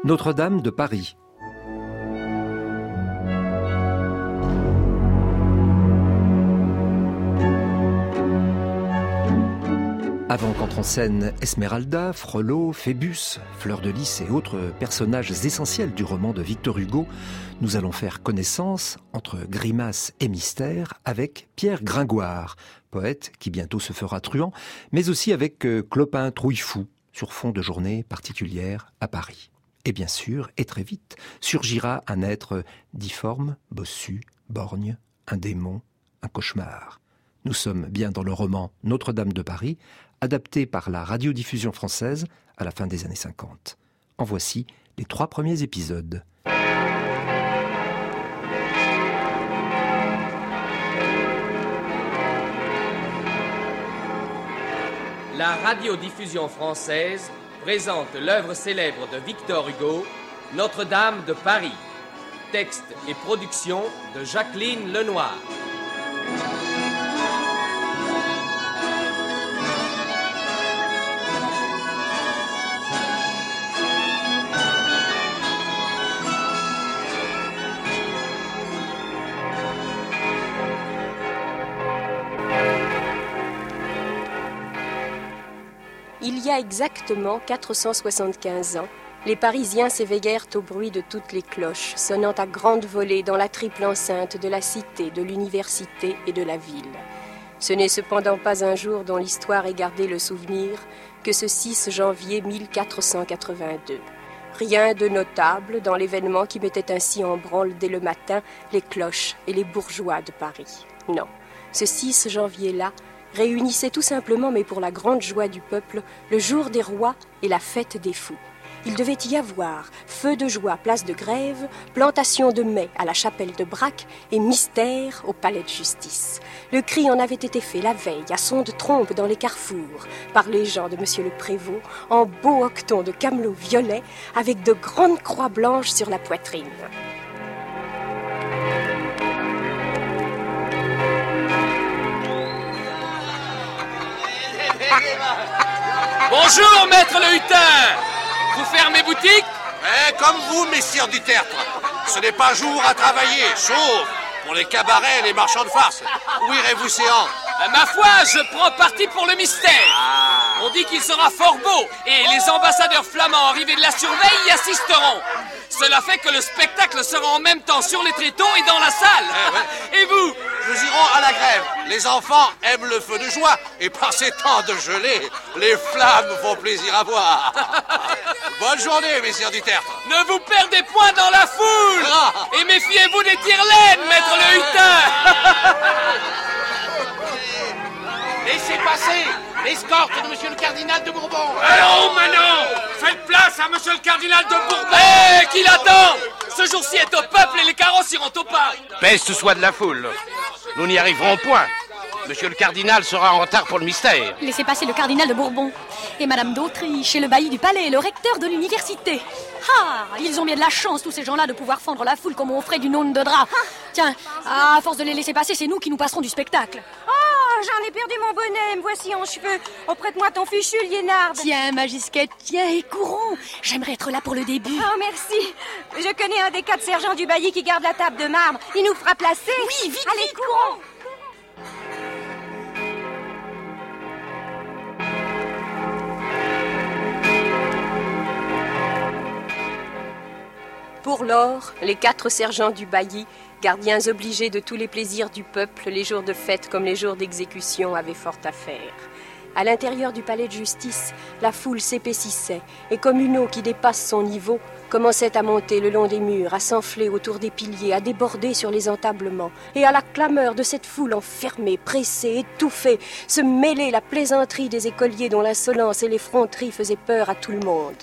Notre-Dame de Paris. Avant qu'entrent en scène Esmeralda, Frollo, Phébus, Fleur de Lys et autres personnages essentiels du roman de Victor Hugo, nous allons faire connaissance, entre grimaces et mystères, avec Pierre Gringoire, poète qui bientôt se fera truand, mais aussi avec Clopin Trouillefou, sur fond de journée particulière à Paris. Et bien sûr, et très vite, surgira un être difforme, bossu, borgne, un démon, un cauchemar. Nous sommes bien dans le roman Notre-Dame de Paris, adapté par la radiodiffusion française à la fin des années 50. En voici les 3 premiers épisodes. La radiodiffusion française présente l'œuvre célèbre de Victor Hugo, Notre-Dame de Paris. Texte et production de Jacqueline Lenoir. Il y a exactement 475 ans, les Parisiens s'éveillèrent au bruit de toutes les cloches, sonnant à grande volée dans la triple enceinte de la cité, de l'université et de la ville. Ce n'est cependant pas un jour dont l'histoire ait gardé le souvenir que ce 6 janvier 1482. Rien de notable dans l'événement qui mettait ainsi en branle dès le matin les cloches et les bourgeois de Paris. Non, ce 6 janvier-là réunissait tout simplement, mais pour la grande joie du peuple, le jour des rois et la fête des fous. Il devait y avoir feu de joie, place de Grève, plantation de mai à la chapelle de Braque et mystère au palais de justice. Le cri en avait été fait la veille à son de trompe dans les carrefours par les gens de monsieur le prévôt en beau hoqueton de camelot violet avec de grandes croix blanches sur la poitrine. Bonjour, maître Le Hutin. Vous fermez boutique? Comme vous, messieurs du tertre. Ce n'est pas jour à travailler, sauf pour les cabarets et les marchands de farce. Où irez-vous séant? Ma foi, je prends parti pour le mystère. On dit qu'il sera fort beau et les ambassadeurs flamands arrivés de la surveille y assisteront. Cela fait que le spectacle sera en même temps sur les tréteaux et dans la salle. Et vous? Nous irons à la grève. Les enfants aiment le feu de joie et par ces temps de gelée, les flammes font plaisir à voir. Bonne journée, messieurs du tertre. Ne vous perdez point dans la foule. Et méfiez-vous des tire-laines, maître Le Hutin. Laissez passer l'escorte de monsieur le cardinal de Bourbon. Allons, Manon. Faites place à monsieur le cardinal de Bourbon. Qui l'attend? Ce jour-ci est au peuple et les carrosses iront au pas. Peste soit de la foule. Nous n'y arriverons point. Monsieur le cardinal sera en retard pour le mystère. Laissez passer le cardinal de Bourbon et madame d'Autriche et le bailli du palais et le recteur de l'université. Ah, ils ont bien de la chance, tous ces gens-là, de pouvoir fendre la foule comme on ferait d'une aune de drap. Tiens, à force de les laisser passer, c'est nous qui nous passerons du spectacle. Oh, j'en ai perdu mon bonnet, me voici en cheveux. Oh, prête-moi ton fichu, Liénarde. Tiens, ma Gisquette, tiens, et courons. J'aimerais être là pour le début. Oh, merci. Je connais un des 4 sergents du bailli qui garde la table de marbre. Il nous fera placer. Oui, vite, allez, vite, courons. Pour lors, les 4 sergents du bailli, gardiens obligés de tous les plaisirs du peuple, les jours de fête comme les jours d'exécution, avaient fort à faire. À l'intérieur du palais de justice, la foule s'épaississait et comme une eau qui dépasse son niveau, commençait à monter le long des murs, à s'enfler autour des piliers, à déborder sur les entablements. Et à la clameur de cette foule enfermée, pressée, étouffée, se mêlait la plaisanterie des écoliers dont l'insolence et l'effronterie faisaient peur à tout le monde.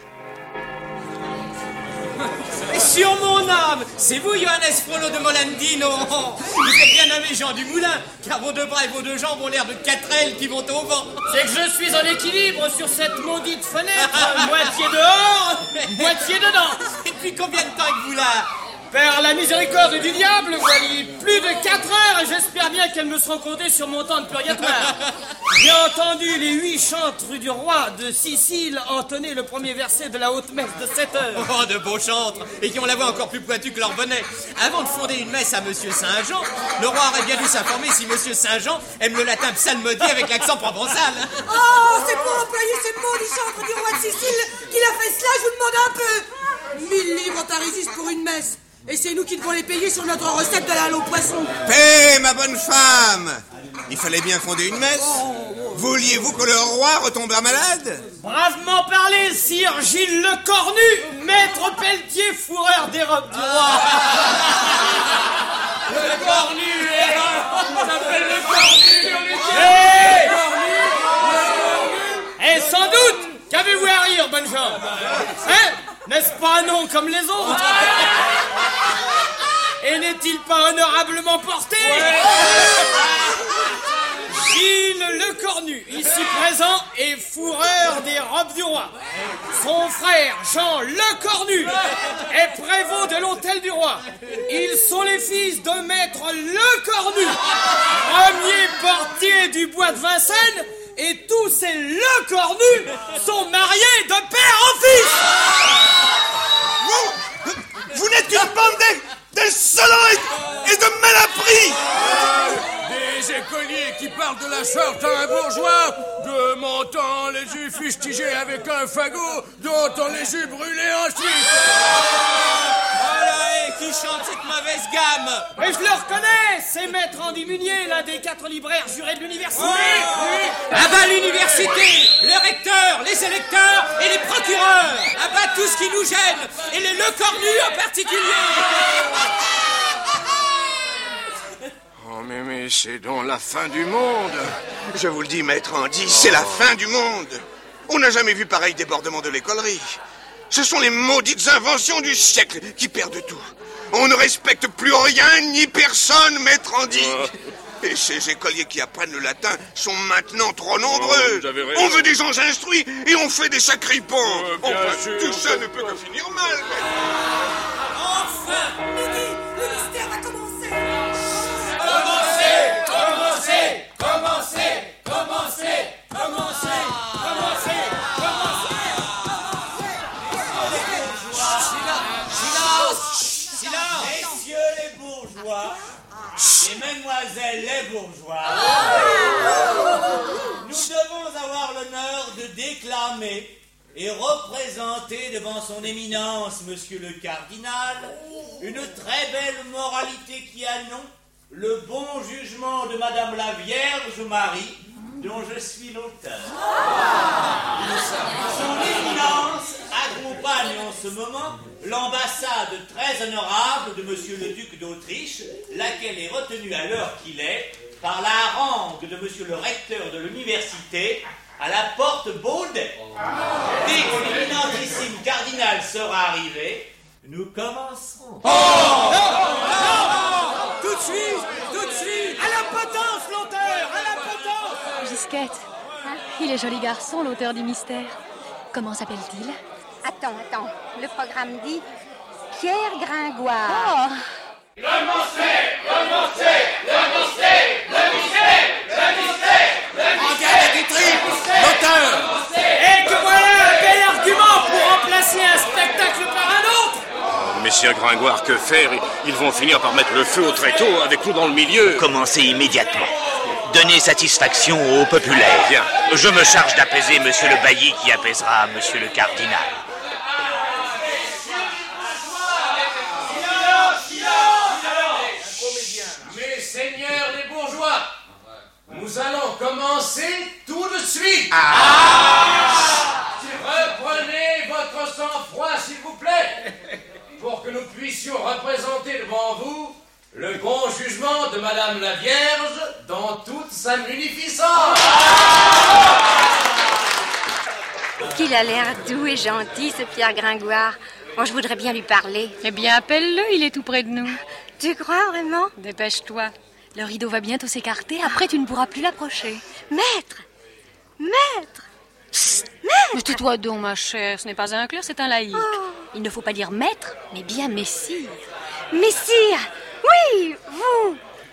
Sur mon âme, c'est vous, Johannes Frollo de Molandino. Vous êtes bien nommé Jean du Moulin, car vos 2 bras et vos 2 jambes ont l'air de 4 ailes qui vont au vent. C'est que je suis en équilibre sur cette maudite fenêtre, moitié dehors, moitié dedans. Et depuis combien de temps êtes-vous là? Par la miséricorde du diable, voyez, plus de 4 heures et j'espère bien qu'elles me seront comptées sur mon temps de purgatoire. J'ai entendu les 8 chantres du roi de Sicile entonner le premier verset de la haute messe de 7 heures. Oh, de beaux chantres, et qui ont la voix encore plus pointue que leur bonnet. Avant de fonder une messe à Monsieur Saint-Jean, le roi aurait bien dû s'informer si Monsieur Saint-Jean aime le latin psalmodié avec l'accent provençal. Oh, c'est pour employer ce maudit chantre du roi de Sicile qu'il a fait cela, je vous demande un peu. 1000 livres parisis pour une messe. Et c'est nous qui devons les payer sur notre recette de la halle au poisson. Paix, ma bonne femme! Il fallait bien fonder une messe. Vouliez-vous que le roi retombât malade? Bravement parlé, sire Gilles le Cornu, maître Pelletier, fourreur des robes du roi. Le Cornu est là. On s'appelle le Cornu. Et sans doute, qu'avez-vous à rire, bonne gens? Hein? N'est-ce pas un nom comme les autres? Et n'est-il pas honorablement porté? Gilles le Cornu, ici présent, est fourreur des robes du roi. Son frère, Jean le Cornu, est prévôt de l'hôtel du roi. Ils sont les fils de maître le Cornu, premier portier du bois de Vincennes, et tous ces le Cornu sont mariés de père en fils. Vous n'êtes qu'une bande d'insolents et de malappris. Des écoliers qui parlent de la sorte à un bourgeois, de montant les eut fustigés avec un fagot, dont on les eut brûlés ensuite. Voilà, et qui chante cette mauvaise gamme? Mais je le reconnais, c'est maître Andy Munier, l'un des 4 libraires jurés de l'université. Oui. À bas l'université, le recteur, les électeurs et les procureurs. À bas tout ce qui nous gêne, et les Le Cornu en particulier. Oh, mais c'est donc la fin du monde. Je vous le dis, maître Andy, c'est la fin du monde. On n'a jamais vu pareil débordement de l'écolerie. Ce sont les maudites inventions du siècle qui perdent tout. On ne respecte plus rien ni personne, maître Andy. Et ces écoliers qui apprennent le latin sont maintenant trop nombreux. On veut des gens instruits et on fait des sacripants. Tout ça ne peut que finir mal. Enfin, Midi, le mystère va commencer. Messieurs les bourgeois et mesdemoiselles les bourgeois, nous devons avoir l'honneur de déclamer et représenter devant son éminence, monsieur le cardinal, une très belle moralité qui a nom, le bon jugement de madame la Vierge Marie, dont je suis l'auteur. Son éminence accompagne en ce moment l'ambassade très honorable de monsieur le duc d'Autriche, laquelle est retenue à l'heure qu'il est par la harangue de monsieur le recteur de l'université à la porte Baudet. Dès que l'éminentissime cardinal sera arrivé, nous commencerons. Tout de suite, à la potence, l'auteur, à la potence. Gisquette, il est joli garçon, l'auteur du mystère. Comment s'appelle-t-il? Attends. Le programme dit Pierre Gringoire. Commencez. Engage des tripes, l'auteur. Et que voilà un bel argument pour remplacer un spectacle par un autre. Messieurs Gringoire, que faire? Ils vont finir par mettre le feu au tréteau avec nous dans le milieu. Commencez immédiatement. Donnez satisfaction aux populaires. Bien. Je me charge d'apaiser monsieur le bailli qui apaisera monsieur le cardinal. Mes seigneurs les bourgeois, nous allons commencer tout de suite. Reprenez votre sang-froid, s'il vous plaît, pour que nous puissions représenter devant vous le bon jugement de Madame la Vierge dans toute sa munificence. Qu'il a l'air doux et gentil, ce Pierre Gringoire. Oh, je voudrais bien lui parler. Eh bien, appelle-le, il est tout près de nous. Tu crois vraiment? Dépêche-toi. Le rideau va bientôt s'écarter, après tu ne pourras plus l'approcher. Maître! Psst, mais tais-toi donc, ma chère, ce n'est pas un clerc, c'est un laïc. Il ne faut pas dire maître, mais bien messire. Messire! Oui, vous!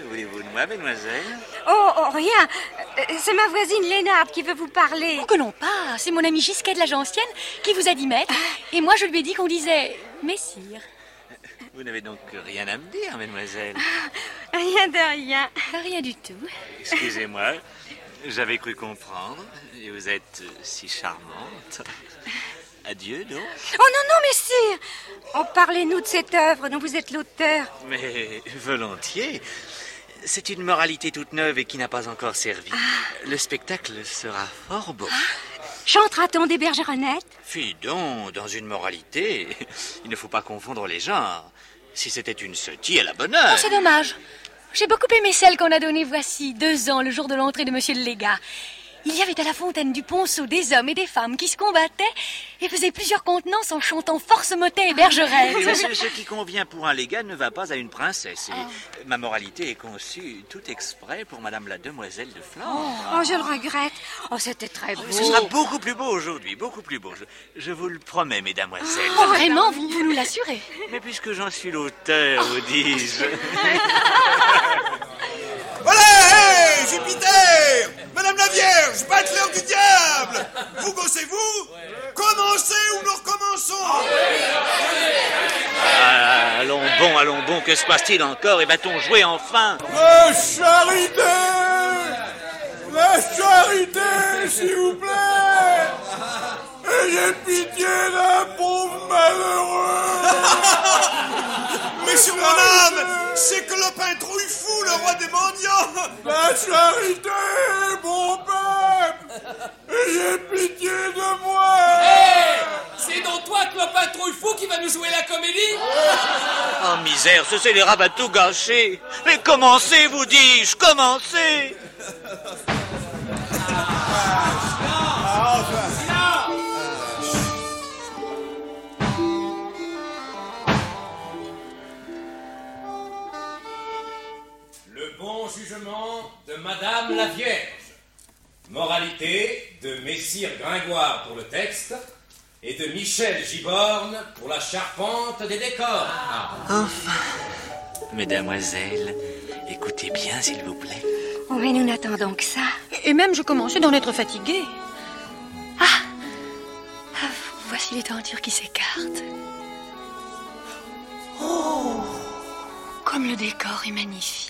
voulez-vous de moi, mademoiselle? Oh, rien. C'est ma voisine Lénarde qui veut vous parler. Oh, que non pas. C'est mon ami Gisquet de l'âge ancienne qui vous a dit maître. Et moi, je lui ai dit qu'on disait messire. Vous n'avez donc rien à me dire, mademoiselle? Rien de rien. Rien du tout. Excusez-moi, j'avais cru comprendre. Et vous êtes si charmante. Adieu, donc. Oh non, messire. Oh, parlez-nous de cette œuvre dont vous êtes l'auteur. Mais volontiers. C'est une moralité toute neuve et qui n'a pas encore servi. Le spectacle sera fort beau. Chantera-t-on des bergeronnettes? Fi donc, dans une moralité, il ne faut pas confondre les genres. Si c'était une sotie, à la bonne heure. Oh, c'est dommage. J'ai beaucoup aimé celle qu'on a donnée voici 2 ans, le jour de l'entrée de monsieur le légat. Il y avait à la fontaine du Ponceau des hommes et des femmes qui se combattaient et faisaient plusieurs contenances en chantant force motet et bergerette. Oui, ce qui convient pour un légat ne va pas à une princesse. Et ma moralité est conçue tout exprès pour madame la demoiselle de Flandre. Oh, je le regrette. Oh, c'était très beau. Ce sera beaucoup plus beau aujourd'hui, beaucoup plus beau. Je vous le promets, mesdamoiselles. Oh, vraiment, vous nous l'assurez. Mais puisque j'en suis l'auteur, vous dis-je. Voilà, hé, Jupiter! Madame la Vierge, bateleur du diable! Vous gossez-vous? Commencez ou nous recommençons? Allons bon, que se passe-t-il encore? Et va-t-on jouer enfin? La charité! La charité, s'il vous plaît! Ayez pitié d'un pauvre malheureux! Mais sur mon âme, c'est Clopin Trouillefou, le roi des mendiants! La charité, bon peuple! Ayez pitié de moi! Hé! C'est donc toi, Clopin Trouillefou, qui va nous jouer la comédie? Oh misère, ce scélérat va tout gâcher! Mais commencez, vous dis-je, commencez! Bon jugement de Madame la Vierge. Moralité de Messire Gringoire pour le texte et de Michel Giborne pour la charpente des décors. Enfin, mesdemoiselles, écoutez bien s'il vous plaît. Oh, mais nous n'attendons que ça. Et même je commençais d'en être fatiguée. Voici les tentures qui s'écartent. Oh, comme le décor est magnifique.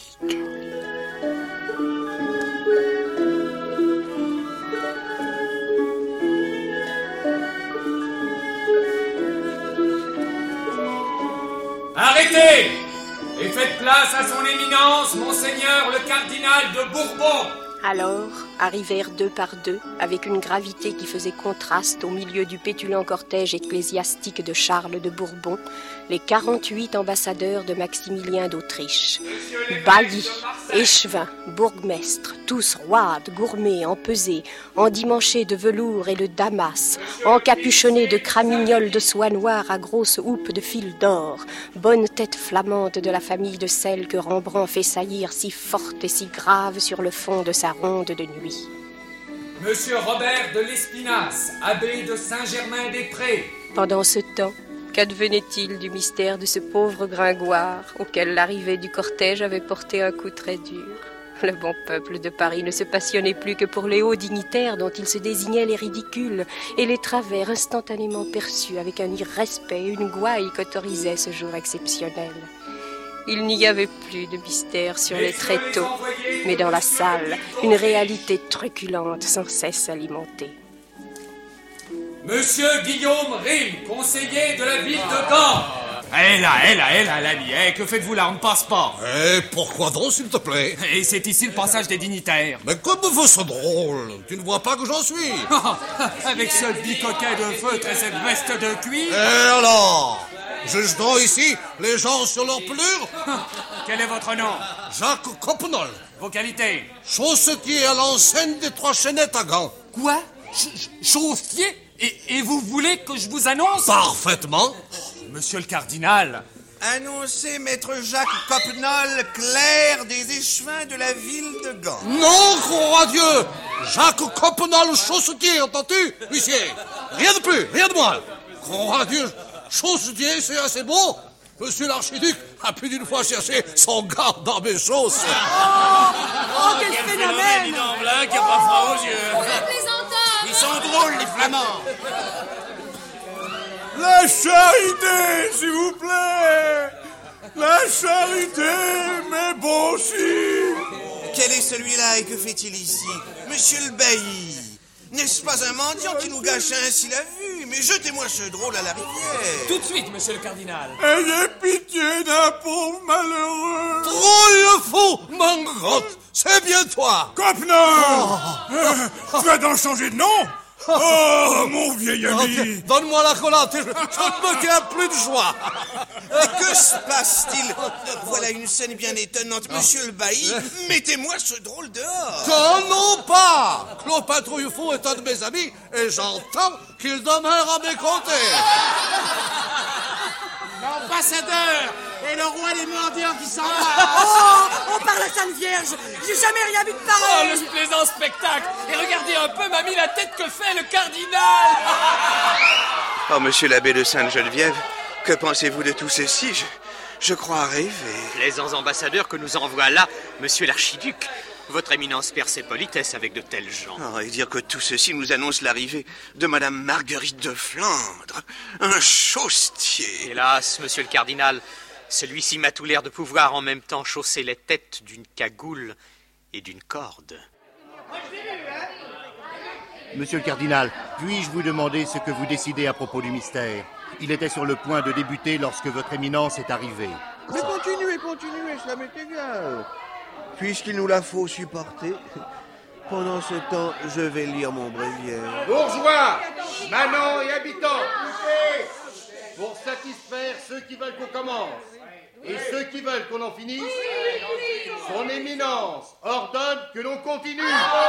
Arrêtez! Et faites place à son éminence, monseigneur le cardinal de Bourbon! Alors arrivèrent 2 par 2, avec une gravité qui faisait contraste au milieu du pétulant cortège ecclésiastique de Charles de Bourbon, les 48 ambassadeurs de Maximilien d'Autriche. Baillis, échevins, bourgmestres, tous roides, gourmets, empesés, endimanchés de velours et de damas, encapuchonnés de cramignoles de soie noire à grosses houppes de fil d'or, bonnes têtes flamantes de la famille de celles que Rembrandt fait saillir si fortes et si graves sur le fond de sa ronde de nuit. Monsieur Robert de l'Espinasse, abbé de Saint-Germain-des-Prés. Pendant ce temps, qu'advenait-il du mystère de ce pauvre Gringoire auquel l'arrivée du cortège avait porté un coup très dur? Le bon peuple de Paris ne se passionnait plus que pour les hauts dignitaires dont il se désignait les ridicules et les travers instantanément perçus avec un irrespect et une gouaille qu'autorisait ce jour exceptionnel. Il n'y avait plus de mystère sur les tréteaux, mais dans la salle, une réalité truculente sans cesse alimentée. Monsieur Guillaume Rime, conseiller de la ville de Gand. Hé là, l'ami, que faites-vous là? On ne passe pas. Pourquoi donc, s'il te plaît? Et c'est ici le passage des dignitaires. Mais comme vous c'est drôle, tu ne vois pas que j'en suis? Avec ce bicoquet de feutre et cette veste de cuir. Et alors? Juge donc ici les gens sur leur pelure? Quel est votre nom? Jacques Coppenol. Vos qualités? Chaussetier à l'enseigne des 3 Chenettes à Gand. Quoi? Chaussetier? Et vous voulez que je vous annonce? Parfaitement. Monsieur le cardinal. Annoncez maître Jacques Coppenol, clerc des échevins de la ville de Gand. Non, croix à Dieu! Jacques Coppenol, chaussetier, entends-tu, huissier? Rien de plus, rien de moins. Croix à Dieu, chaussetier, c'est assez beau. Monsieur l'archiduc a plus d'une fois cherché son garde dans mes chausses. Oh, quel phénomène! Dis donc, là, qui a pas froid aux yeux. Ils sont drôles, les Flamands. La charité, s'il vous plaît. La charité, mes bons filles. Quel est celui-là et que fait-il ici? Monsieur le bailli, n'est-ce pas un mendiant qui nous gâche ainsi la vue? Mais jetez-moi ce drôle à la rivière. Tout de suite, monsieur le cardinal. Ayez pitié d'un pauvre malheureux. Drôle fou, Mangrotte, c'est bien toi. Tu vas donc changer de nom? Oh, mon vieil ami. Donne-moi la collante, je ne me tiens plus de joie. Mais que se passe-t-il? Voilà une scène bien étonnante. Monsieur le bailli, mettez-moi ce drôle dehors. Non pas. Clopin Trouillefou est un de mes amis et j'entends qu'il demeure à mes côtés. L'ambassadeur et le roi des mendiants qui s'en va. Oh, on parle à Sainte Vierge. J'ai jamais rien vu de Oh, pareil. le plaisant spectacle. Et regardez un peu, mamie, la tête que fait le cardinal. Oh, monsieur l'abbé de Sainte-Geneviève, que pensez-vous de tout ceci? Je crois rêver. Plaisants ambassadeurs que nous envoie là, monsieur l'archiduc. Votre éminence perd ses politesses avec de tels gens. Oh, et dire que tout ceci nous annonce l'arrivée de madame Marguerite de Flandre, un chaussetier. Hélas, monsieur le cardinal, celui-ci m'a tout l'air de pouvoir en même temps chausser les têtes d'une cagoule et d'une corde. Monsieur le cardinal, puis-je vous demander ce que vous décidez à propos du mystère? Il était sur le point de débuter lorsque votre éminence est arrivée. Mais continuez, cela m'est égal. Puisqu'il nous la faut supporter, pendant ce temps, je vais lire mon bréviaire. Bourgeois, manants et habitants, pour satisfaire ceux qui veulent qu'on commence et ceux qui veulent qu'on en finisse, son éminence ordonne que l'on continue.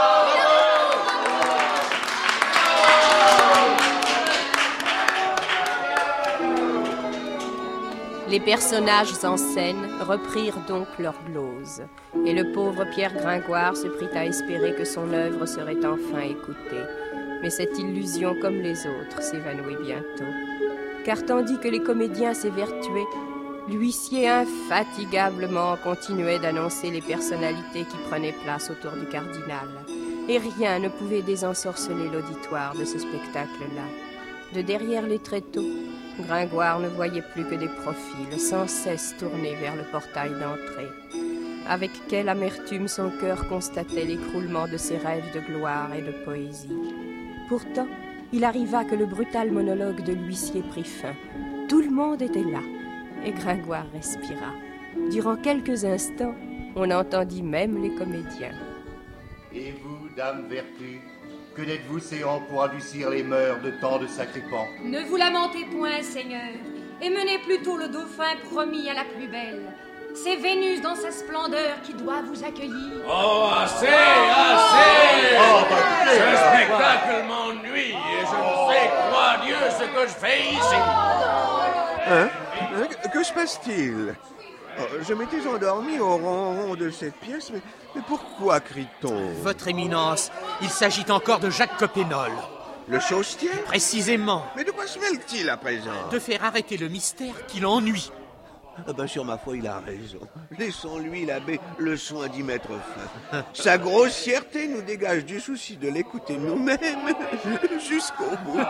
Les personnages en scène reprirent donc leur glose, et le pauvre Pierre Gringoire se prit à espérer que son œuvre serait enfin écoutée. Mais cette illusion, comme les autres, s'évanouit bientôt. Car tandis que les comédiens s'évertuaient, l'huissier infatigablement continuait d'annoncer les personnalités qui prenaient place autour du cardinal. Et rien ne pouvait désensorceler l'auditoire de ce spectacle-là. De derrière les tréteaux, Gringoire ne voyait plus que des profils sans cesse tournés vers le portail d'entrée. Avec quelle amertume son cœur constatait l'écroulement de ses rêves de gloire et de poésie. Pourtant, il arriva que le brutal monologue de l'huissier prit fin. Tout le monde était là, et Gringoire respira. Durant quelques instants, on entendit même les comédiens. Et vous, dame Vertu, que n'êtes-vous séant pour adoucir les mœurs de tant de sacripants? Ne vous lamentez point, Seigneur, et menez plutôt le dauphin promis à la plus belle. C'est Vénus dans sa splendeur qui doit vous accueillir. Oh, assez, assez! Ce spectacle m'ennuie et je ne sais, croix Dieu, ce que je fais ici. Hein? Que se passe-t-il? Je m'étais endormi au ronron de cette pièce, mais pourquoi crie-t-on? Votre éminence, il s'agit encore de Jacques Copénol. Le chaussetier? Précisément. Mais de quoi se mêle-t-il à présent? De faire arrêter le mystère qui l'ennuie. Sur ma foi, il a raison. Laissons-lui, l'abbé, le soin d'y mettre fin. Sa grossièreté nous dégage du souci de l'écouter nous-mêmes jusqu'au bout.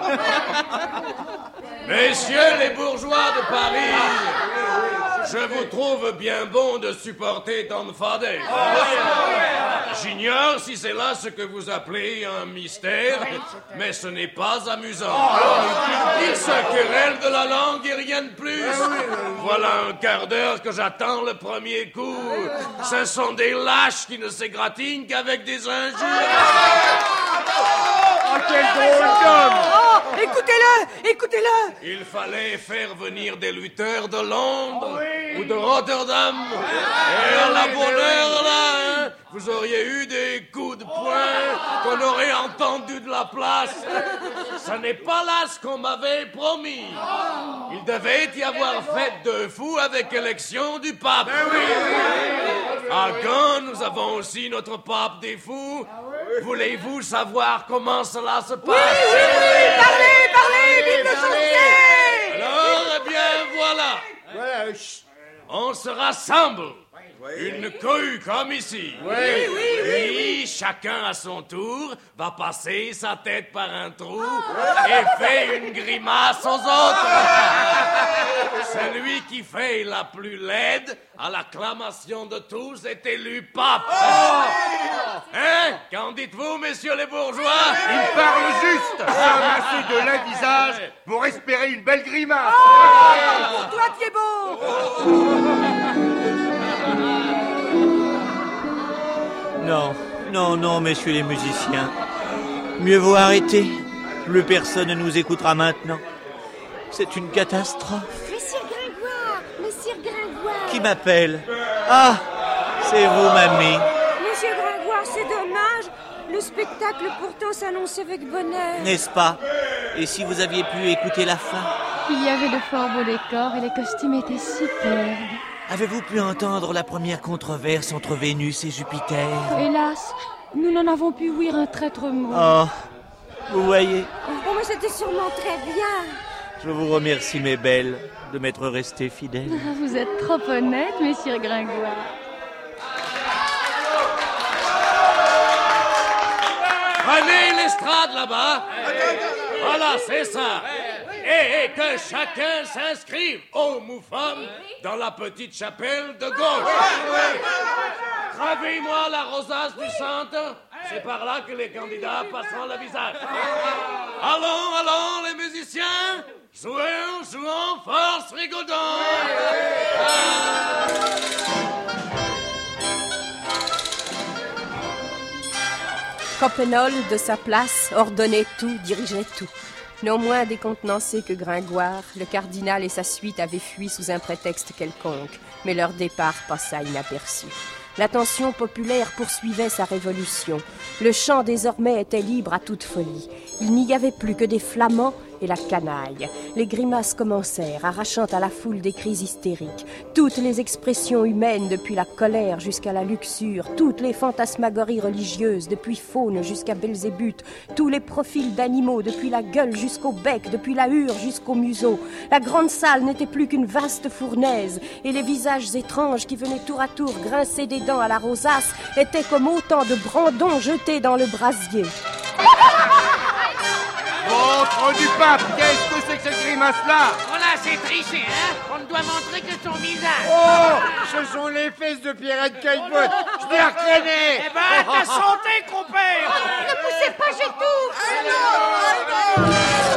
Messieurs les bourgeois de Paris, je vous trouve bien bon de supporter tant de fadets. J'ignore si c'est là ce que vous appelez un mystère, mais ce n'est pas amusant. Ils se querellent de la langue et rien de plus. Voilà un quart d'heure que j'attends le premier coup. Ce sont des lâches qui ne s'égratignent qu'avec des injures. Oh, quel drôle d'homme! Oh, écoutez-le! Écoutez-le! Il fallait faire venir des lutteurs de Londres ou de Rotterdam. Et à la bonne heure, là, hein, vous auriez eu des coups de poing qu'on aurait entendu de la place. Ce n'est pas là ce qu'on m'avait promis. Il devait y avoir fête de fou avec élection du pape. À Gand, nous avons aussi notre pape des fous. Voulez-vous savoir comment cela se passe? Oui, parlez, vive le chaussetier! Alors, eh bien, voilà. On se rassemble. Une cohue comme ici. Puis, chacun à son tour va passer sa tête par un trou et fait une grimace aux autres. Celui qui fait la plus laide, à l'acclamation de tous, est élu pape. Hein? Qu'en dites-vous, messieurs les bourgeois? Il parle juste. Ramasser de l'un visage pour espérer une belle grimace. Pour toi, Thiébaut. Non, messieurs les musiciens. Mieux vaut arrêter. Plus personne ne nous écoutera maintenant. C'est une catastrophe. Monsieur Gringoire. Qui m'appelle? Ah, c'est vous, mamie. Monsieur Gringoire, c'est dommage. Le spectacle pourtant s'annonçait avec bonheur. N'est-ce pas? Et si vous aviez pu écouter la fin? Il y avait de fort beaux décors et les costumes étaient superbes. Avez-vous pu entendre la première controverse entre Vénus et Jupiter? Hélas, nous n'en avons pu ouïr un traître mot. Oh, vous voyez? Oh, mais c'était sûrement très bien. Je vous remercie, mes belles, de m'être restées fidèles. Vous êtes trop honnête, monsieur Gringoire. Prenez l'estrade là-bas. Voilà, c'est ça. Et que chacun s'inscrive, homme ou femme, dans la petite chapelle de gauche. Gravez-moi la rosace du centre. C'est par là que les candidats passeront le visage. Allons, les musiciens. Jouons, force, rigaudons. Coppenole, de sa place, ordonnait tout, dirigeait tout. Non moins décontenancé que Gringoire, le cardinal et sa suite avaient fui sous un prétexte quelconque, mais leur départ passa inaperçu. L'attention populaire poursuivait sa révolution. Le chant désormais était libre à toute folie. Il n'y avait plus que des flamands et la canaille. Les grimaces commencèrent, arrachant à la foule des cris hystériques. Toutes les expressions humaines, depuis la colère jusqu'à la luxure, toutes les fantasmagories religieuses, depuis Faune jusqu'à Belzébuth, tous les profils d'animaux, depuis la gueule jusqu'au bec, depuis la hure jusqu'au museau. La grande salle n'était plus qu'une vaste fournaise, et les visages étranges qui venaient tour à tour grincer des dents à la rosace étaient comme autant de brandons jetés dans le brasier. Montre du pape, qu'est-ce que c'est que cette grimace-là? Oh là, c'est triché, hein? On ne doit montrer que son visage. Oh, ce sont les fesses de Pierrette Caillebotte. Je les reconnais. Eh ben, ta santé, compère. Ne poussez pas, j'étouffe.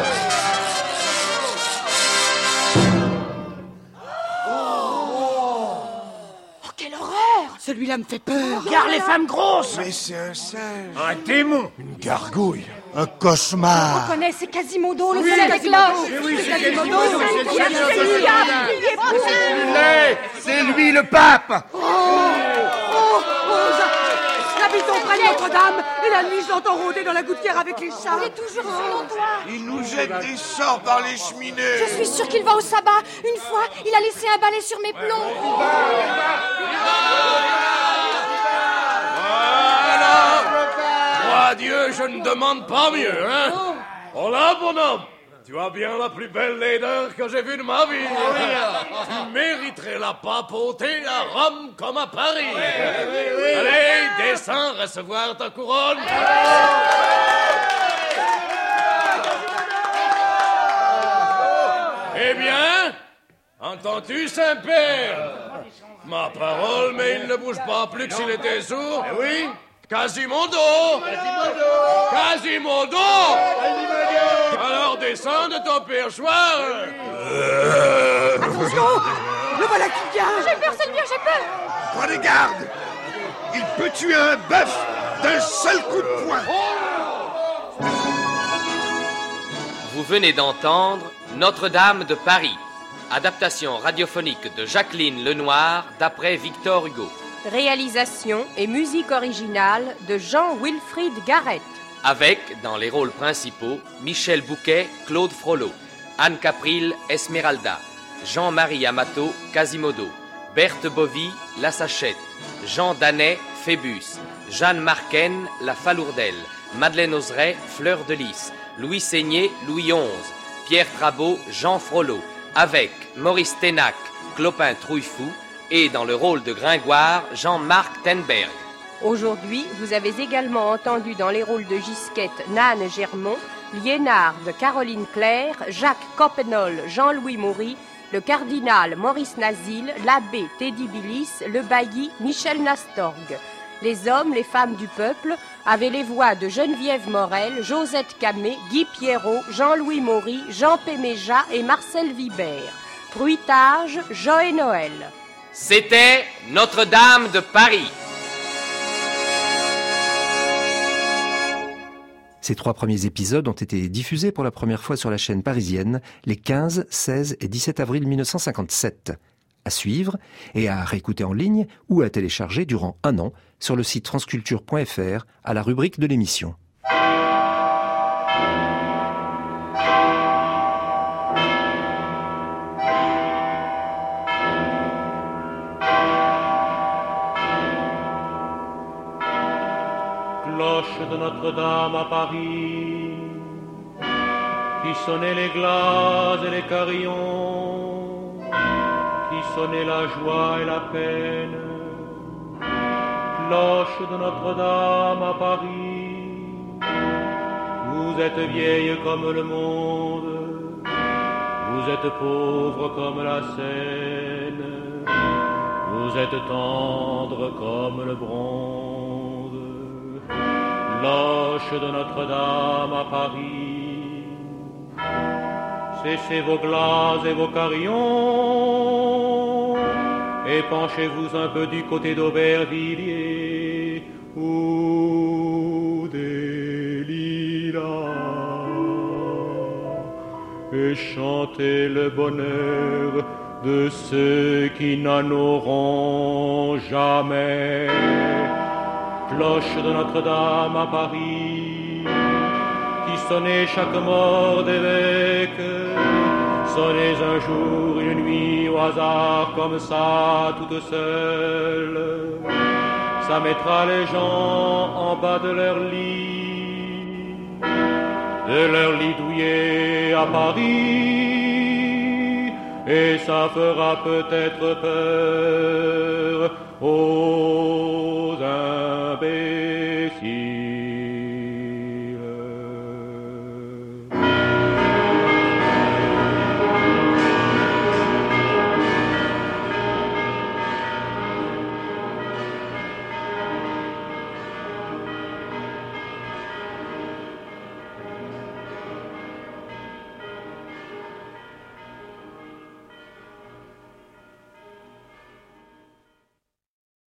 Quelle horreur! Celui-là me fait peur. Regarde les femmes grosses. Mais c'est un singe. Un démon. Une gargouille. Un cauchemar. On connaît, c'est Quasimodo, le Oui, vilain des cloches. oui, c'est Quasimodo. C'est lui le pape. J'habite près de Notre-Dame et la nuit je l'entends rôder dans la gouttière avec les chats. Il est toujours sur mon toit. Il nous jette des sorts par les cheminées. Je suis sûre qu'il va au sabbat. Une fois, il a laissé un balai sur mes plombs. Moi, Dieu, je ne demande pas mieux, hein? Oh là, bonhomme, tu as bien la plus belle laideur que j'ai vue de ma vie. Tu mériterais la papauté à Rome comme à Paris. Allez, descends recevoir ta couronne. Eh bien, entends-tu, Saint-Père? Ma parole, mais il ne bouge pas plus que s'il était sourd. Eh oui, Quasimodo! Alors descends de ton perchoir. Attention! Le voilà qui vient! J'ai peur, Seigneur, j'ai peur! Prenez garde! Il peut tuer un bœuf d'un seul coup de poing. Vous venez d'entendre Notre-Dame de Paris, adaptation radiophonique de Jacqueline Lenoir d'après Victor Hugo. Réalisation et musique originale de Jean-Wilfried Garrett. Avec, dans les rôles principaux, Michel Bouquet, Claude Frollo, Anne Capril, Esmeralda, Jean-Marie Amato, Quasimodo, Berthe Bovy, La Sachette, Jean Danet, Phébus, Jeanne Marquen, La Falourdelle, Madeleine Oseret, Fleur de Lys, Louis Seigné, Louis XI, Pierre Trabeau, Jean Frollo, avec Maurice Ténac, Clopin Trouillefou et dans le rôle de Gringoire, Jean-Marc Tenberg. Aujourd'hui, vous avez également entendu dans les rôles de Gisquette Nannes Germont, Liénarde Caroline Claire, Jacques Coppenol Jean-Louis Maury, le cardinal Maurice Nazil, l'abbé Teddy Billis, le bailli Michel Nastorgue. Les hommes, les femmes du peuple avaient les voix de Geneviève Morel, Josette Camé, Guy Pierrot, Jean-Louis Maury, Jean Péméja et Marcel Vibert. Bruitage, Joël Noël. C'était Notre-Dame de Paris. Ces 3 premiers épisodes ont été diffusés pour la première fois sur la chaîne parisienne les 15, 16 et 17 avril 1957. À suivre et à réécouter en ligne ou à télécharger durant 1 an sur le site franceculture.fr à la rubrique de l'émission. Cloche de Notre-Dame à Paris, qui sonnait les glaces et les carillons, qui sonnait la joie et la peine. Cloche de Notre-Dame à Paris, vous êtes vieille comme le monde, vous êtes pauvre comme la Seine, vous êtes tendre comme le bronze. Cloche de Notre-Dame à Paris, cessez vos glaces et vos carillons, et penchez-vous un peu du côté d'Aubervilliers, ou des lilas, et chantez le bonheur de ceux qui n'en auront jamais. Cloche de Notre-Dame à Paris, qui sonnait chaque mort d'évêque, sonnez un jour, une nuit, au hasard, comme ça, toute seule. Ça mettra les gens en bas de leur lit douillet à Paris, et ça fera peut-être peur